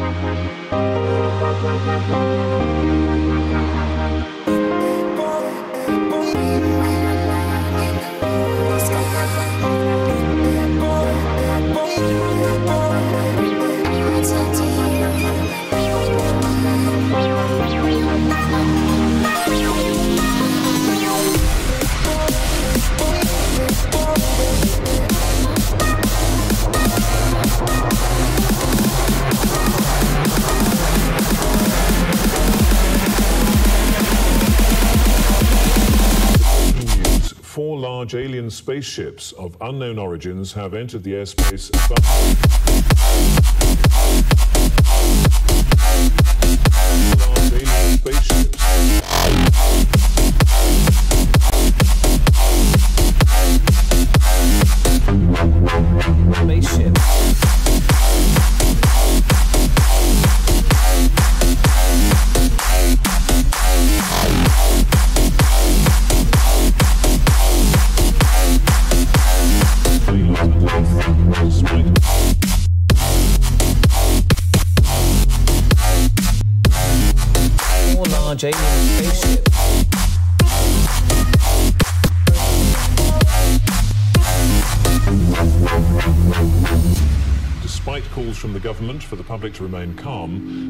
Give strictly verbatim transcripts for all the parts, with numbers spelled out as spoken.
Four large alien spaceships of unknown origins have entered the airspace above. Large alien spaceships. Spaceship. Four large alien spaceships. Despite calls from the government for the public to remain calm,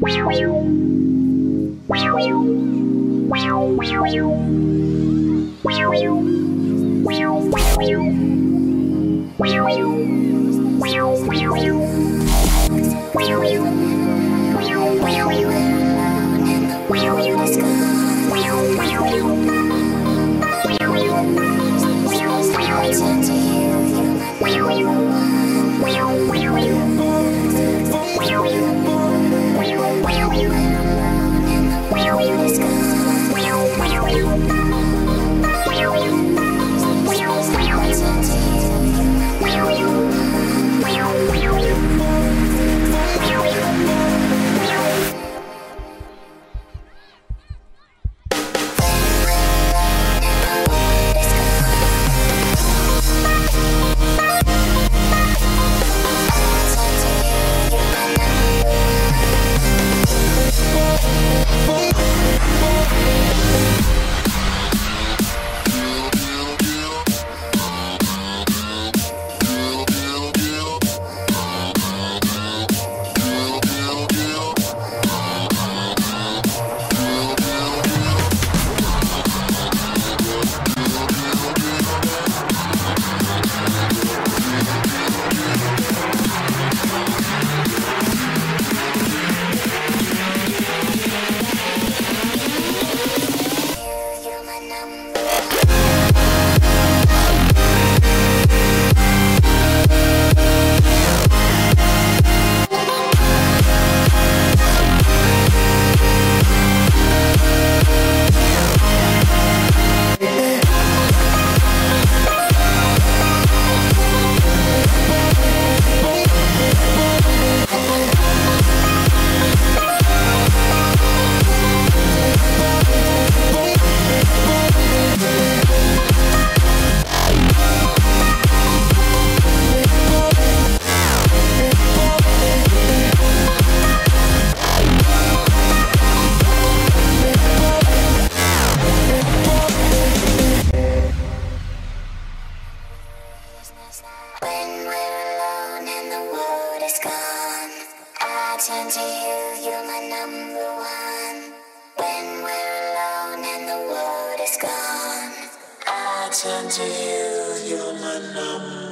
When we're alone and the world is gone, I turn to you, you're my number one. When we're alone and the world is gone, I turn to you, you're my number one.